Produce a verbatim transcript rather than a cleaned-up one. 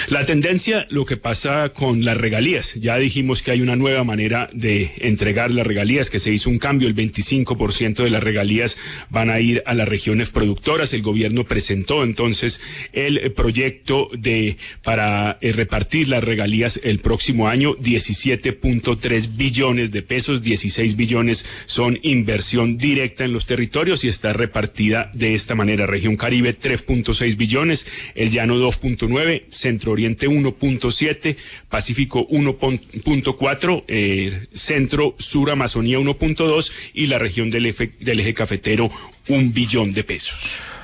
La tendencia, lo que pasa con las regalías, ya dijimos que hay una nueva manera de entregar las regalías, que se hizo un cambio, el veinticinco por ciento de las regalías van a ir a las regiones productoras. El gobierno presentó entonces el proyecto de para eh, repartir las regalías el próximo año, diecisiete punto tres billones de pesos, dieciséis billones son inversión directa en los territorios y está repartida de esta manera: región Caribe tres punto seis billones, el llano dos punto nueve, Centro Oriente uno punto siete, Pacífico uno punto cuatro, eh, Centro Sur Amazonía uno punto dos y la región del eje, del eje cafetero un billón de pesos.